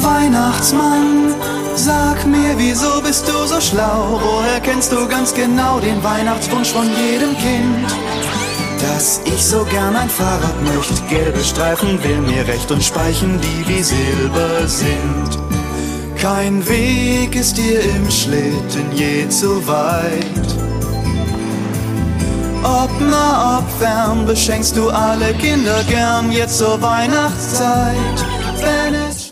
Weihnachtsmann, sag mir, wieso bist du so schlau? Woher kennst du ganz genau den Weihnachtswunsch von jedem Kind? Dass ich so gern ein Fahrrad möchte, gelbe Streifen will mir recht und Speichen, die wie Silber sind. Kein Weg ist dir im Schlitten je zu weit. Ob nah, ob fern, beschenkst du alle Kinder gern jetzt zur Weihnachtszeit. Wenn es